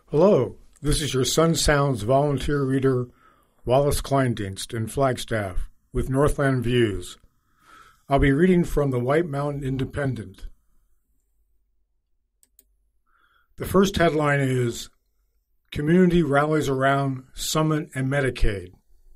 Hello, this is your Sun Sounds volunteer reader, Wallace Kleindienst in Flagstaff, with Northland Views. I'll be reading from the White Mountain Independent. The first headline is, Community Rallies Around Summit and Medicaid.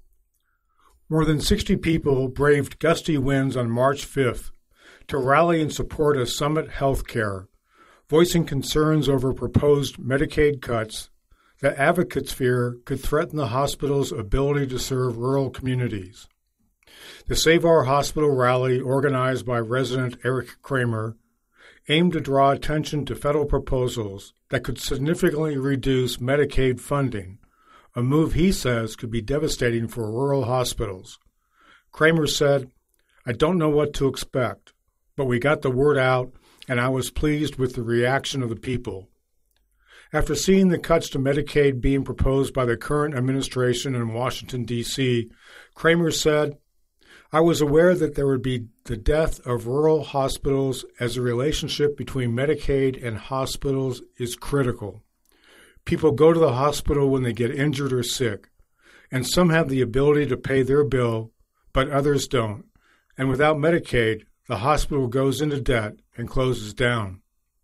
More than 60 people braved gusty winds on March 5th to rally in support of Summit Healthcare, voicing concerns over proposed Medicaid cuts that advocates fear could threaten the hospital's ability to serve rural communities. The Save Our Hospital rally, organized by resident Eric Kramer, aimed to draw attention to federal proposals that could significantly reduce Medicaid funding, a move he says could be devastating for rural hospitals. Kramer said, "I don't know what to expect, but we got the word out, and I was pleased with the reaction of the people." After seeing the cuts to Medicaid being proposed by the current administration in Washington, D.C., Kramer said, "I was aware that there would be the death of rural hospitals as the relationship between Medicaid and hospitals is critical. People go to the hospital when they get injured or sick, and some have the ability to pay their bill, but others don't. And without Medicaid, the hospital goes into debt and closes down."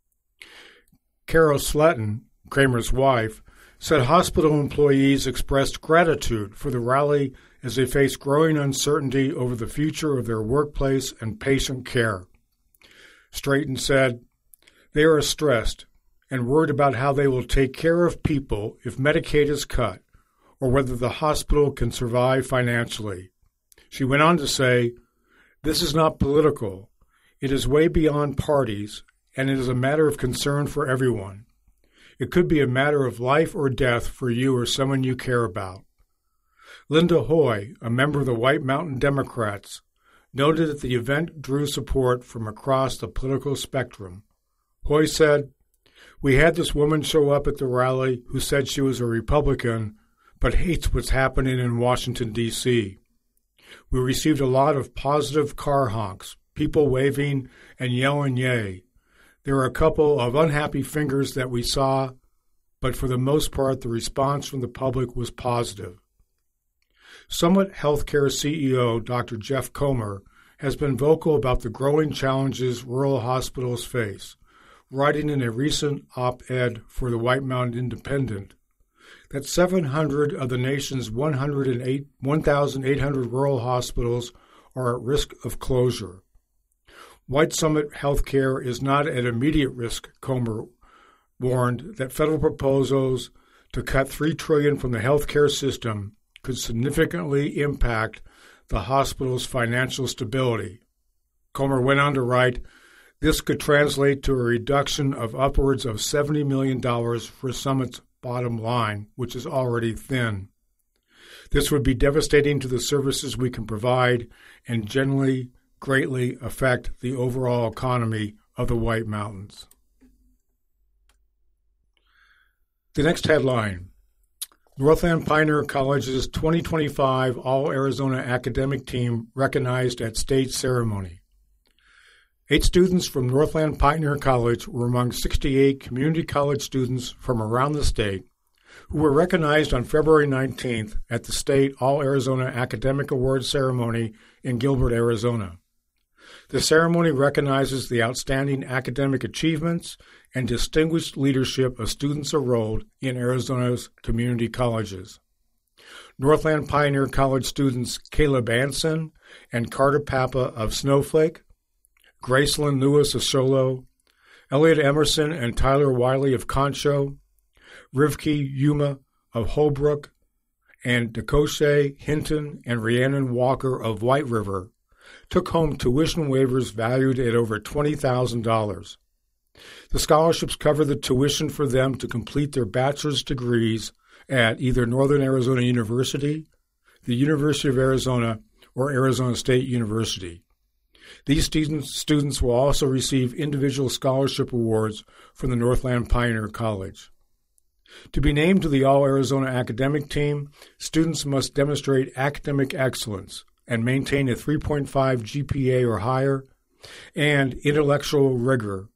Carol Sletton, Kramer's wife, said hospital employees expressed gratitude for the rally as they face growing uncertainty over the future of their workplace and patient care. Straighten said, "They are stressed and worried about how they will take care of people if Medicaid is cut, or whether the hospital can survive financially." She went on to say, "This is not political. It is way beyond parties, and it is a matter of concern for everyone. It could be a matter of life or death for you or someone you care about." Linda Hoy, a member of the White Mountain Democrats, noted that the event drew support from across the political spectrum. Hoy said, "We had this woman show up at the rally who said she was a Republican, but hates what's happening in Washington, D.C. We received a lot of positive car honks, people waving and yelling yay. There were a couple of unhappy fingers that we saw, but for the most part the response from the public was positive." Summit Healthcare CEO Dr. Jeff Comer has been vocal about the growing challenges rural hospitals face, writing in a recent op-ed for the White Mountain Independent that 700 of the nation's 1,800 rural hospitals are at risk of closure. White Summit Healthcare is not at immediate risk, Comer warned that federal proposals to cut $3 trillion from the healthcare system could significantly impact the hospital's financial stability. Comer went on to write, "This could translate to a reduction of upwards of $70 million for Summit's bottom line, which is already thin. This would be devastating to the services we can provide and generally greatly affect the overall economy of the White Mountains." The next headline, Northland Pioneer College's 2025 All-Arizona Academic Team recognized at state ceremony. 8 students from Northland Pioneer College were among 68 community college students from around the state who were recognized on February 19th at the state All-Arizona Academic Awards ceremony in Gilbert, Arizona. The ceremony recognizes the outstanding academic achievements and distinguished leadership of students enrolled in Arizona's community colleges. Northland Pioneer College students Caleb Anson and Carter Papa of Snowflake, Gracelyn Lewis of Sholo, Elliot Emerson and Tyler Wiley of Concho, Rivki Yuma of Holbrook, and Dakoshe Hinton and Rhiannon Walker of White River took home tuition waivers valued at over $20,000. The scholarships cover the tuition for them to complete their bachelor's degrees at either Northern Arizona University, the University of Arizona, or Arizona State University. These students will also receive individual scholarship awards from the Northland Pioneer College. To be named to the All-Arizona Academic Team, students must demonstrate academic excellence and maintain a 3.5 GPA or higher, and intellectual rigor,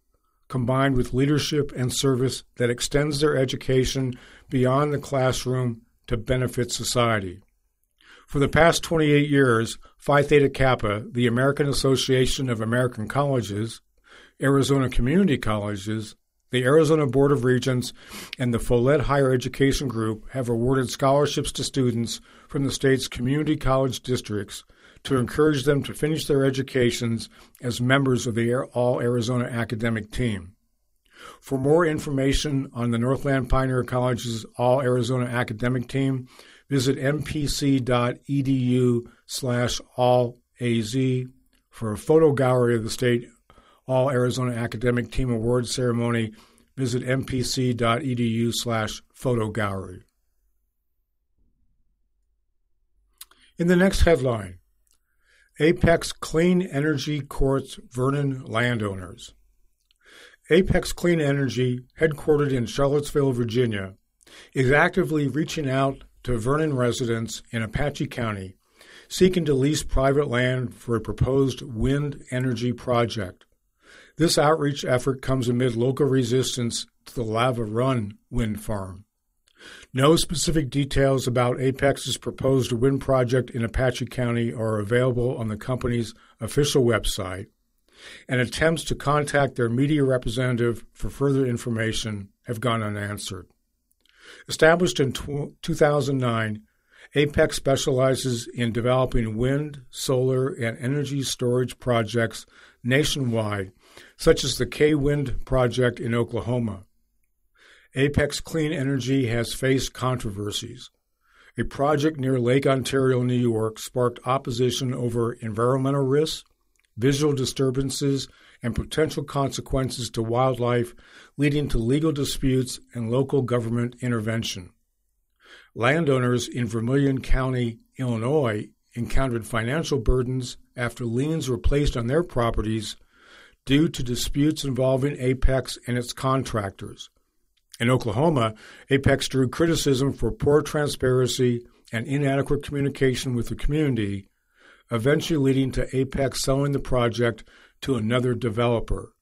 combined with leadership and service that extends their education beyond the classroom to benefit society. For the past 28 years, Phi Theta Kappa, the American Association of American Colleges, Arizona Community Colleges, the Arizona Board of Regents, and the Follett Higher Education Group have awarded scholarships to students from the state's community college districts to encourage them to finish their educations as members of the All Arizona Academic Team. For more information on the Northland Pioneer College's All Arizona Academic Team, visit mpc.edu/allaz. For a photo gallery of the State All Arizona Academic Team Awards ceremony, visit mpc.edu/photo gallery. In the next headline, Apex Clean Energy courts Vernon landowners. Apex Clean Energy, headquartered in Charlottesville, Virginia, is actively reaching out to Vernon residents in Apache County seeking to lease private land for a proposed wind energy project. This outreach effort comes amid local resistance to the Lava Run wind farm. No specific details about Apex's proposed wind project in Apache County are available on the company's official website, and attempts to contact their media representative for further information have gone unanswered. Established in 2009, Apex specializes in developing wind, solar, and energy storage projects nationwide, such as the K-Wind project in Oklahoma. Apex Clean Energy has faced controversies. A project near Lake Ontario, New York, sparked opposition over environmental risks, visual disturbances, and potential consequences to wildlife, leading to legal disputes and local government intervention. Landowners in Vermilion County, Illinois, encountered financial burdens after liens were placed on their properties due to disputes involving Apex and its contractors. In Oklahoma, Apex drew criticism for poor transparency and inadequate communication with the community, eventually leading to Apex selling the project to another developer.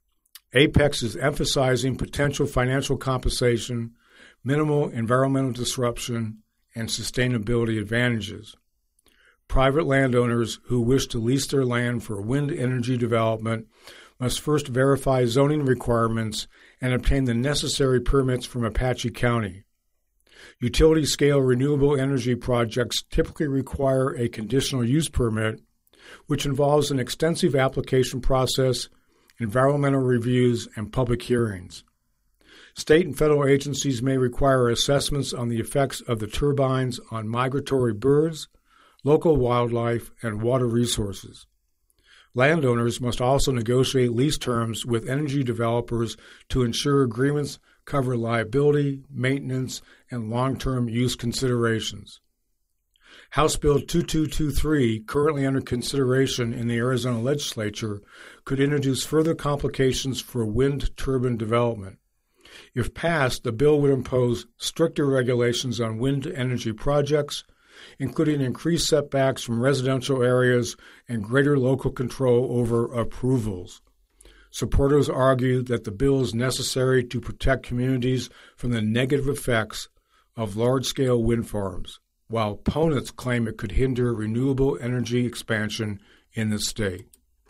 Apex is emphasizing potential financial compensation, minimal environmental disruption, and sustainability advantages. Private landowners who wish to lease their land for wind energy development must first verify zoning requirements and obtain the necessary permits from Apache County. Utility-scale renewable energy projects typically require a conditional use permit, which involves an extensive application process, environmental reviews, and public hearings. State and federal agencies may require assessments on the effects of the turbines on migratory birds, local wildlife, and water resources. Landowners must also negotiate lease terms with energy developers to ensure agreements cover liability, maintenance, and long-term use considerations. House Bill 2223, currently under consideration in the Arizona legislature, could introduce further complications for wind turbine development. If passed, the bill would impose stricter regulations on wind energy projects, including increased setbacks from residential areas and greater local control over approvals. Supporters argue that the bill is necessary to protect communities from the negative effects of large-scale wind farms, while opponents claim it could hinder renewable energy expansion in the state.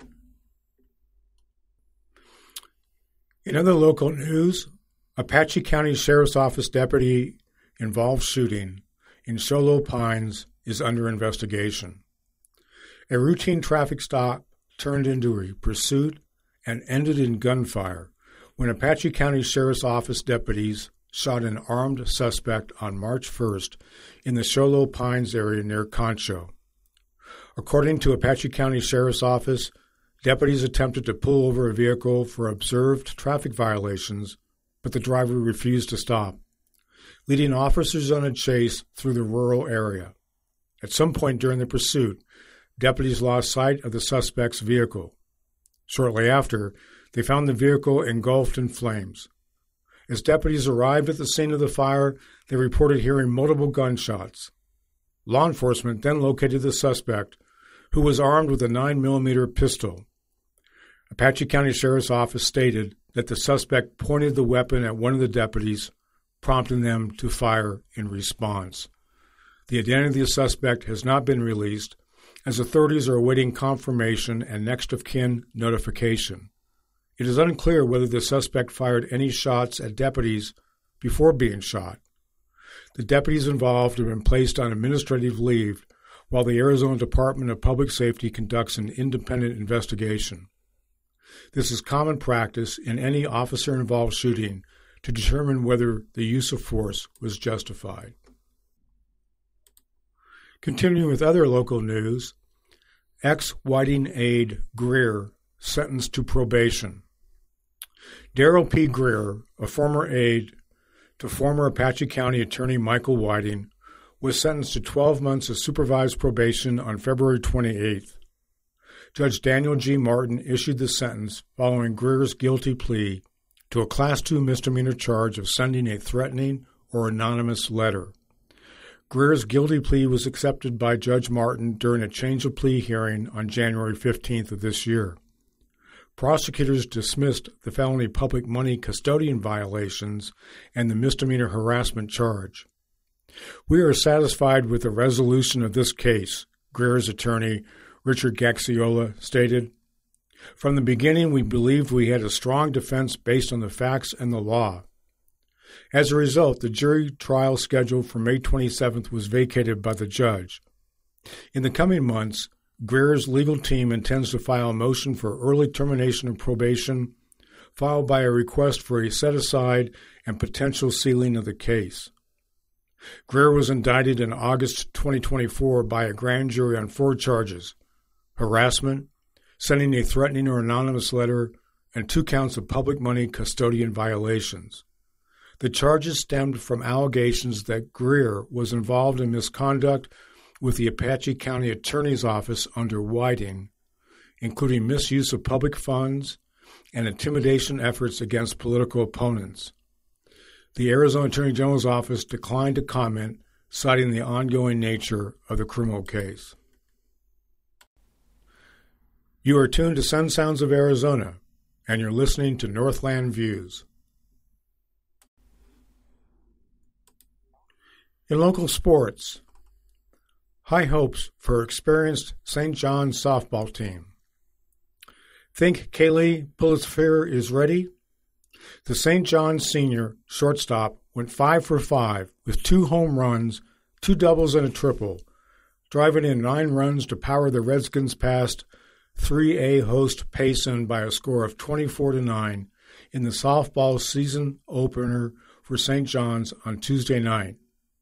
In other local news, Apache County Sheriff's Office deputy involved shooting in Show Low Pines is under investigation. A routine traffic stop turned into a pursuit and ended in gunfire when Apache County Sheriff's Office deputies shot an armed suspect on March 1st in the Show Low Pines area near Concho. According to Apache County Sheriff's Office, deputies attempted to pull over a vehicle for observed traffic violations, but the driver refused to stop, leading officers on a chase through the rural area. At some point during the pursuit, deputies lost sight of the suspect's vehicle. Shortly after, they found the vehicle engulfed in flames. As deputies arrived at the scene of the fire, they reported hearing multiple gunshots. Law enforcement then located the suspect, who was armed with a 9mm pistol. Apache County Sheriff's Office stated that the suspect pointed the weapon at one of the deputies, prompting them to fire in response. The identity of the suspect has not been released, as authorities are awaiting confirmation and next of kin notification. It is unclear whether the suspect fired any shots at deputies before being shot. The deputies involved have been placed on administrative leave while the Arizona Department of Public Safety conducts an independent investigation. This is common practice in any officer-involved shooting to determine whether the use of force was justified. Continuing with other local news, ex-Whiting aide Greer sentenced to probation. Darrell P. Greer, a former aide to former Apache County Attorney Michael Whiting, was sentenced to 12 months of supervised probation on February 28th. Judge Daniel G. Martin issued the sentence following Greer's guilty plea to a Class II misdemeanor charge of sending a threatening or anonymous letter. Greer's guilty plea was accepted by Judge Martin during a change of plea hearing on January 15th of this year. Prosecutors dismissed the felony public money custodian violations and the misdemeanor harassment charge. "We are satisfied with the resolution of this case," Greer's attorney, Richard Gaxiola, stated. "From the beginning, we believed we had a strong defense based on the facts and the law. As a result, the jury trial scheduled for May 27th was vacated by the judge. In the coming months, Greer's legal team intends to file a motion for early termination of probation, followed by a request for a set-aside and potential sealing of the case. Greer was indicted in August 2024 by a grand jury on 4 charges: harassment, sending a threatening or anonymous letter, and 2 counts of public money custodian violations. The charges stemmed from allegations that Greer was involved in misconduct with the Apache County Attorney's Office under Whiting, including misuse of public funds and intimidation efforts against political opponents. The Arizona Attorney General's office declined to comment, citing the ongoing nature of the criminal case. You are tuned to Sun Sounds of Arizona, and you're listening to Northland Views. In local sports, high hopes for experienced St. John's softball team. Think Kaylee Pulitzer is ready? The St. John's senior shortstop went 5 for 5 with 2 home runs, 2 doubles, and a triple, driving in 9 runs to power the Redskins past 3A host Payson by a score of 24-9 in the softball season opener for St. John's on Tuesday night.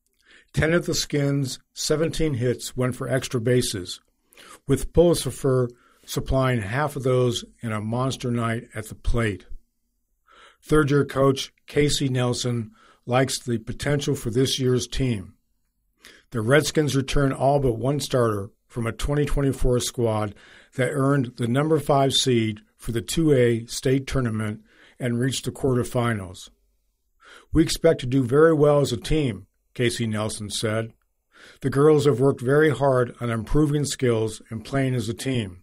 10 of the Skins' 17 hits went for extra bases, with Pulitzer supplying half of those in a monster night at the plate. Third-year coach Casey Nelson likes the potential for this year's team. The Redskins return all but 1 starter from a 2024 squad that earned the number 5 seed for the 2A state tournament and reached the quarterfinals. "We expect to do very well as a team," Casey Nelson said. "The girls have worked very hard on improving skills and playing as a team."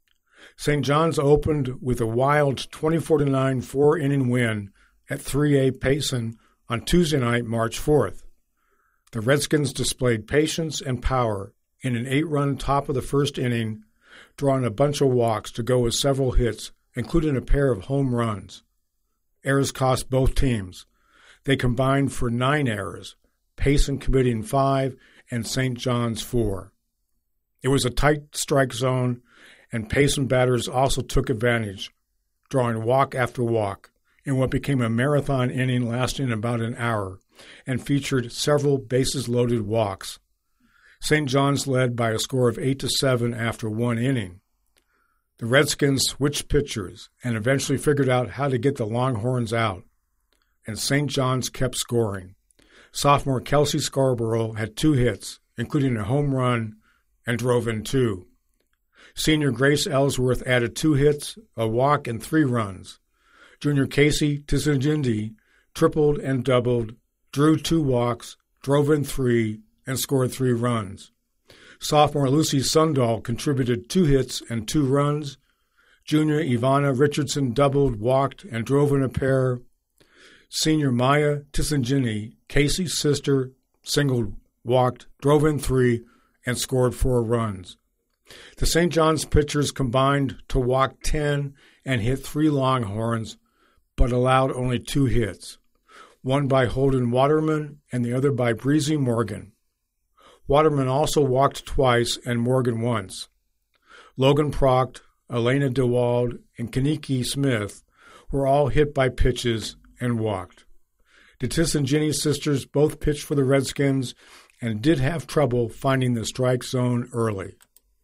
St. John's opened with a wild 24-9 4-inning win at 3A Payson on Tuesday night, March 4th. The Redskins displayed patience and power in an 8-run top of the first inning, drawing a bunch of walks to go with several hits, including a pair of home runs. Errors cost both teams. They combined for 9 errors, Payson committing 5 and St. John's 4. It was a tight strike zone, and Payson batters also took advantage, drawing walk after walk in what became a marathon inning lasting about an hour and featured several bases-loaded walks. St. John's led by a score of 8-7 after 1 inning. The Redskins switched pitchers and eventually figured out how to get the Longhorns out, and St. John's kept scoring. Sophomore Kelsey Scarborough had 2 hits, including a home run, and drove in 2. Senior Grace Ellsworth added 2 hits, a walk, and 3 runs. Junior Casey Tizagindi tripled and doubled, drew 2 walks, drove in 3, and scored 3 runs. Sophomore Lucy Sundahl contributed 2 hits and 2 runs. Junior Ivana Richardson doubled, walked, and drove in a pair. Senior Maya Tisangini, Casey's sister, singled, walked, drove in 3, and scored 4 runs. The St. John's pitchers combined to walk 10 and hit 3 Longhorns, but allowed only 2 hits, one by Holden Waterman and the other by Breezy Morgan. Waterman also walked twice and Morgan once. Logan Proct, Elena DeWald, and Kaniki Smith were all hit by pitches and walked. The Tisangini sisters both pitched for the Redskins and did have trouble finding the strike zone early.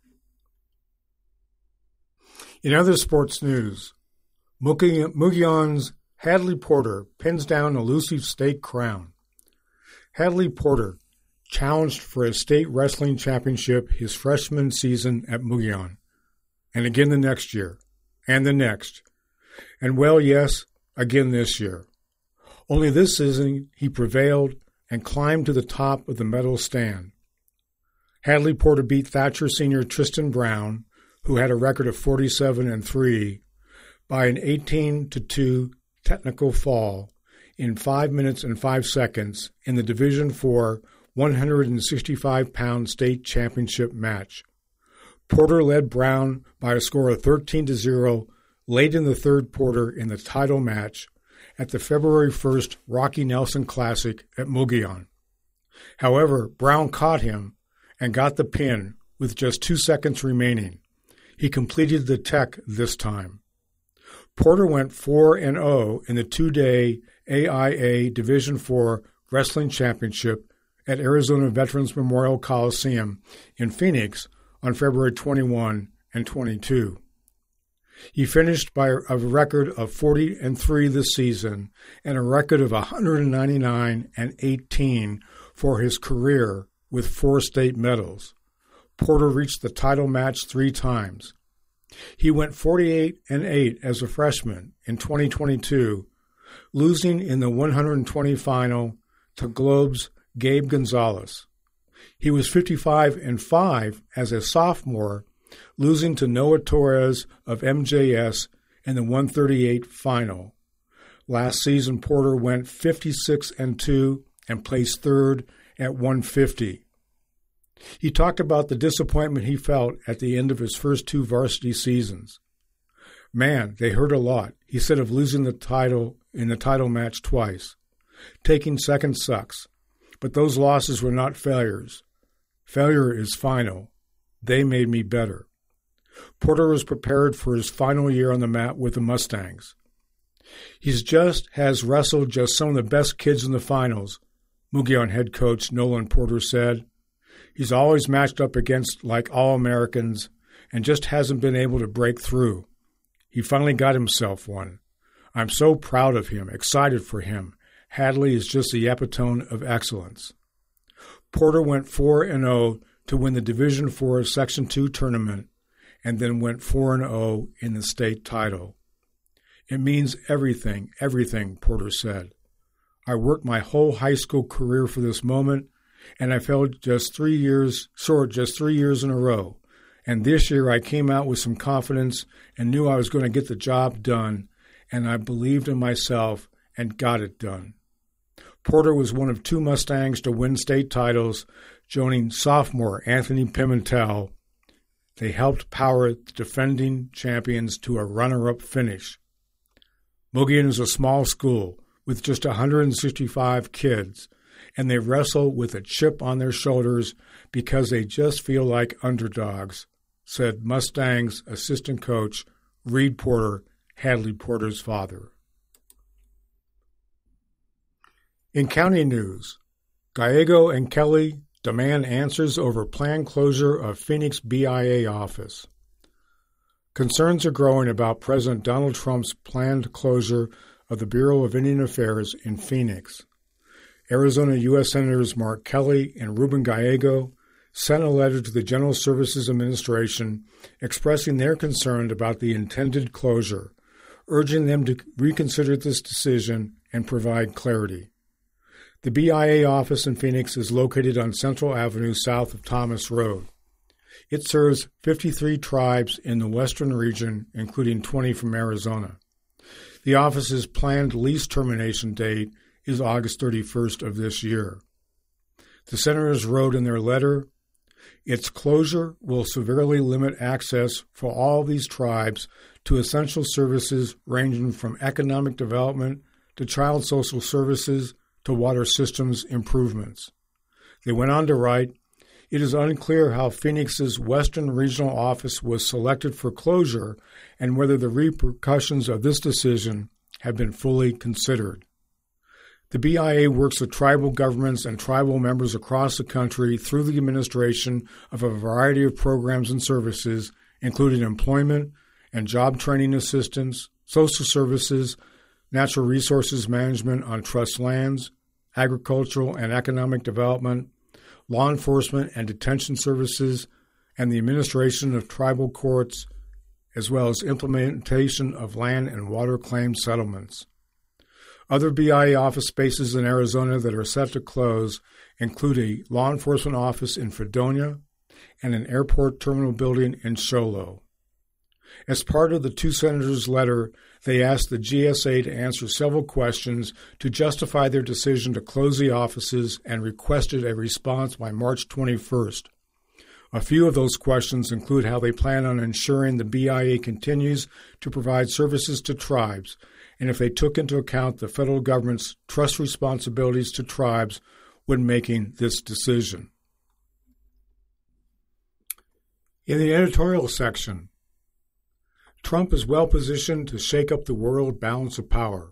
In other sports news, Mugion's Hadley Porter pins down elusive state crown. Hadley Porter challenged for a state wrestling championship his freshman season at Mugion, and again the next year, and the next, and well, yes, again this year. Only this season he prevailed and climbed to the top of the medal stand. Hadley Porter beat Thatcher senior Tristan Brown, who had a record of 47-3, by an 18-2 technical fall in 5 minutes and 5 seconds in the Division IV 165-pound state championship match. Porter led Brown by a score of 13-0 late in the third quarter in the title match at the February 1st Rocky Nelson Classic at Mugion. However, Brown caught him and got the pin with just 2 seconds remaining. He completed the tech this time. Porter went 4-0 in the 2-day AIA Division IV Wrestling Championship at Arizona Veterans Memorial Coliseum in Phoenix on February 21 and 22. He finished by a record of 40-3 this season and a record of 199-18 for his career with 4 state medals. Porter reached the title match 3 times. He went 48-8 as a freshman in 2022, losing in the 120 final to Globe's Gabe Gonzalez. He was 55-5 as a sophomore, losing to Noah Torres of MJS in the 138 final. Last season, Porter went 56-2 and placed third at 150. He talked about the disappointment he felt at the end of his first 2 varsity seasons. Man, they hurt a lot, he said of losing the title in the title match twice. Taking second sucks, but those losses were not failures. Failure is final. They made me better. Porter was prepared for his final year on the mat with the Mustangs. He has wrestled just some of the best kids in the finals, Mugion head coach Nolan Porter said. He's always matched up against like All-Americans and just hasn't been able to break through. He finally got himself one. I'm so proud of him, excited for him. Hadley is just the epitome of excellence. Porter went 4-0 to win the Division IV Section 2 tournament and then went 4-0 in the state title. It means everything, Porter said. I worked my whole high school career for this moment, and I fell just 3 years in a row. And this year I came out with some confidence and knew I was going to get the job done, and I believed in myself and got it done. Porter was one of 2 Mustangs to win state titles, joining sophomore Anthony Pimentel. They helped power the defending champions to a runner-up finish. Mugion is a small school with just 165 kids, and they wrestle with a chip on their shoulders because they just feel like underdogs, said Mustangs assistant coach Reed Porter, Hadley Porter's father. In county news, Gallego and Kelly demand answers over planned closure of Phoenix BIA office. Concerns are growing about President Donald Trump's planned closure of the Bureau of Indian Affairs in Phoenix. Arizona U.S. Senators Mark Kelly and Ruben Gallego sent a letter to the General Services Administration expressing their concern about the intended closure, urging them to reconsider this decision and provide clarity. The BIA office in Phoenix is located on Central Avenue south of Thomas Road. It serves 53 tribes in the western region, including 20 from Arizona. The office's planned lease termination date is August 31st of this year. The senators wrote in their letter, "Its closure will severely limit access for all these tribes to essential services ranging from economic development to child social services to water systems improvements." They went on to write, "It is unclear how Phoenix's Western Regional Office was selected for closure and whether the repercussions of this decision have been fully considered." The BIA works with tribal governments and tribal members across the country through the administration of a variety of programs and services, including employment and job training assistance, social services, natural resources management on trust lands, agricultural and economic development, law enforcement and detention services, and the administration of tribal courts, as well as implementation of land and water claim settlements. Other BIA office spaces in Arizona that are set to close include a law enforcement office in Fredonia and an airport terminal building in Show Low. As part of the two senators' letter, they asked the GSA to answer several questions to justify their decision to close the offices and requested a response by March 21st. A few of those questions include how they plan on ensuring the BIA continues to provide services to tribes, and if they took into account the federal government's trust responsibilities to tribes when making this decision. In the editorial section, Trump is well positioned to shake up the world balance of power.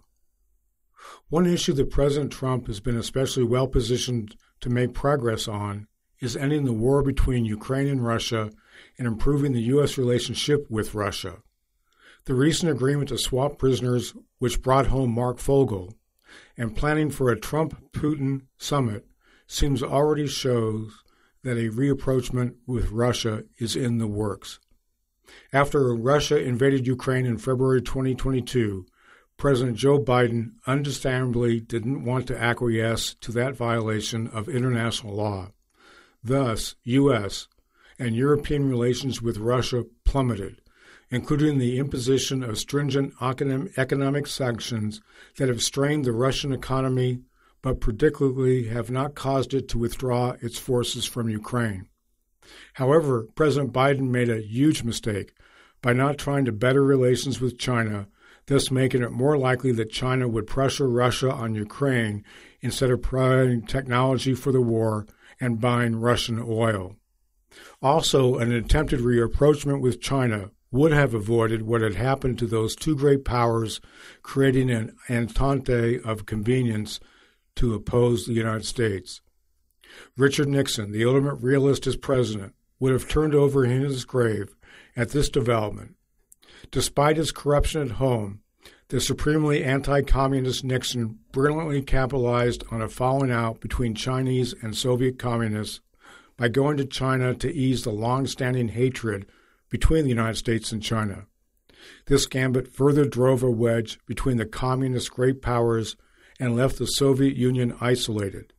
One issue that President Trump has been especially well positioned to make progress on is ending the war between Ukraine and Russia and improving the U.S. relationship with Russia. The recent agreement to swap prisoners, which brought home Mark Fogel, and planning for a Trump-Putin summit seems already shows that a reapproachment with Russia is in the works. After Russia invaded Ukraine in February 2022, President Joe Biden understandably didn't want to acquiesce to that violation of international law. Thus, U.S. and European relations with Russia plummeted, including the imposition of stringent economic sanctions that have strained the Russian economy but predictably have not caused it to withdraw its forces from Ukraine. However, President Biden made a huge mistake by not trying to better relations with China, thus making it more likely that China would pressure Russia on Ukraine instead of providing technology for the war and buying Russian oil. Also, an attempted reapproachment with China would have avoided what had happened to those two great powers, creating an entente of convenience to oppose the United States. Richard Nixon, the ultimate realist as president, would have turned over in his grave at this development. Despite his corruption at home, the supremely anti-communist Nixon brilliantly capitalized on a falling out between Chinese and Soviet communists by going to China to ease the long-standing hatred between the United States and China. This gambit further drove a wedge between the communist great powers and left the Soviet Union isolated.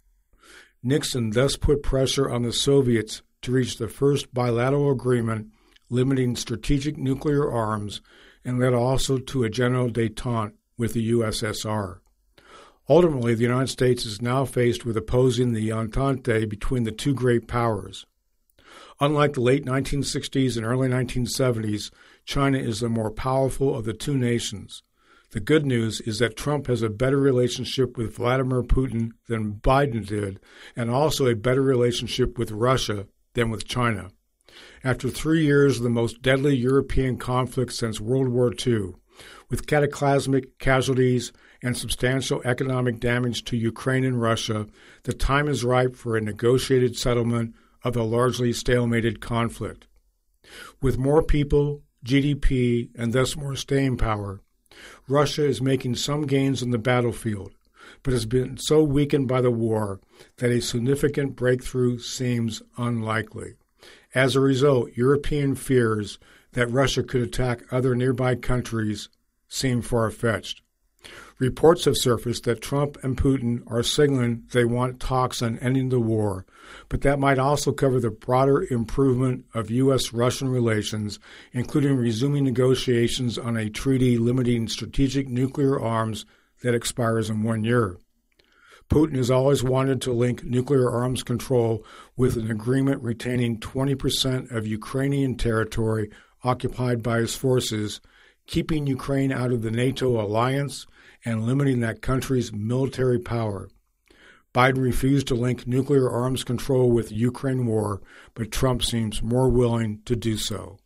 Nixon thus put pressure on the Soviets to reach the first bilateral agreement limiting strategic nuclear arms and led also to a general détente with the USSR. Ultimately, the United States is now faced with opposing the entente between the two great powers. Unlike the late 1960s and early 1970s, China is the more powerful of the two nations. The good news is that Trump has a better relationship with Vladimir Putin than Biden did, and also a better relationship with Russia than with China. After 3 years of the most deadly European conflict since World War II, with cataclysmic casualties and substantial economic damage to Ukraine and Russia, the time is ripe for a negotiated settlement of the largely stalemated conflict. With more people, GDP, and thus more staying power, Russia is making some gains on the battlefield, but has been so weakened by the war that a significant breakthrough seems unlikely. As a result, European fears that Russia could attack other nearby countries seem far-fetched. Reports have surfaced that Trump and Putin are signaling they want talks on ending the war, but that might also cover the broader improvement of U.S.-Russian relations, including resuming negotiations on a treaty limiting strategic nuclear arms that expires in 1 year. Putin has always wanted to link nuclear arms control with an agreement retaining 20% of Ukrainian territory occupied by his forces, keeping Ukraine out of the NATO alliance and limiting that country's military power. Biden refused to link nuclear arms control with the Ukraine war, but Trump seems more willing to do so.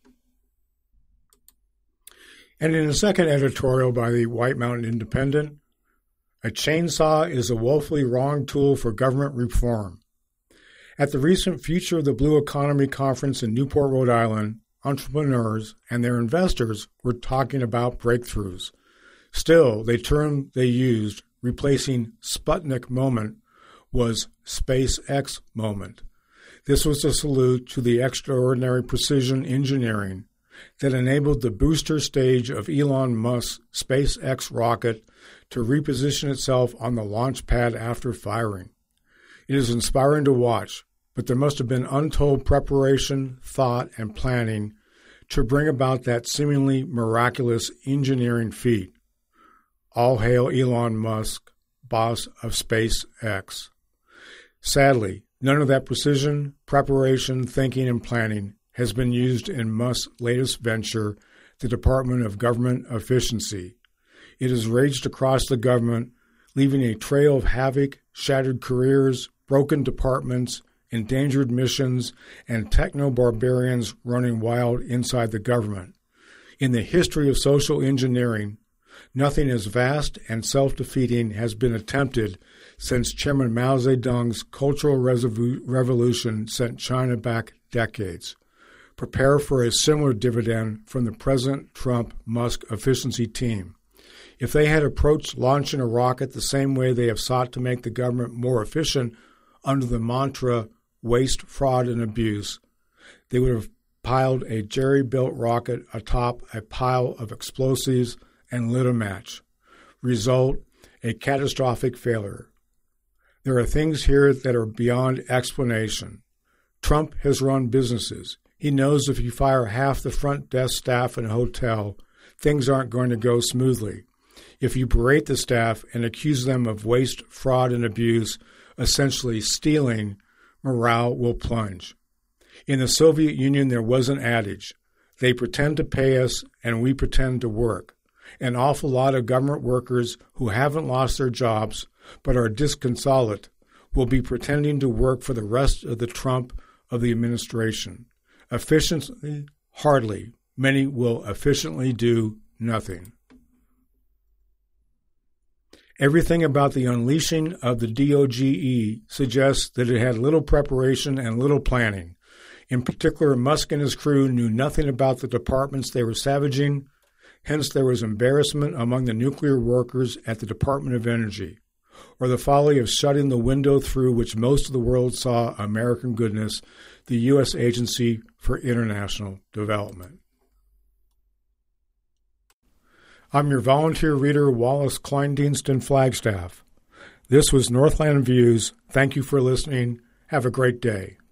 And in a second editorial by the White Mountain Independent, a chainsaw is a woefully wrong tool for government reform. At the recent Future of the Blue Economy conference in Newport, Rhode Island, entrepreneurs and their investors were talking about breakthroughs. Still, the term they used, replacing Sputnik moment, was SpaceX moment. This was a salute to the extraordinary precision engineering that enabled the booster stage of Elon Musk's SpaceX rocket to reposition itself on the launch pad after firing. It is inspiring to watch, but there must have been untold preparation, thought, and planning to bring about that seemingly miraculous engineering feat. All hail Elon Musk, boss of SpaceX. Sadly, none of that precision, preparation, thinking, and planning has been used in Musk's latest venture, the Department of Government Efficiency. It has raged across the government, leaving a trail of havoc, shattered careers, broken departments, endangered missions, and techno-barbarians running wild inside the government. In the history of social engineering, nothing as vast and self-defeating has been attempted since Chairman Mao Zedong's Cultural Revolution sent China back decades. Prepare for a similar dividend from the President Trump-Musk efficiency team. If they had approached launching a rocket the same way they have sought to make the government more efficient under the mantra waste, fraud, and abuse, they would have piled a jerry-built rocket atop a pile of explosives and lit a match. Result, a catastrophic failure. There are things here that are beyond explanation. Trump has run businesses. He knows if you fire half the front desk staff in a hotel, things aren't going to go smoothly. If you berate the staff and accuse them of waste, fraud, and abuse, essentially stealing, morale will plunge. In the Soviet Union, there was an adage, they pretend to pay us and we pretend to work. An awful lot of government workers who haven't lost their jobs but are disconsolate will be pretending to work for the rest of the Trump of the administration. Efficiently, hardly. Many will efficiently do nothing. Everything about the unleashing of the DOGE suggests that it had little preparation and little planning. In particular, Musk and his crew knew nothing about the departments they were savaging. Hence, there was embarrassment among the nuclear workers at the Department of Energy, or the folly of shutting the window through which most of the world saw American goodness, the U.S. Agency for International Development. I'm your volunteer reader, Wallace Kleindienst in Flagstaff. This was Northland Views. Thank you for listening. Have a great day.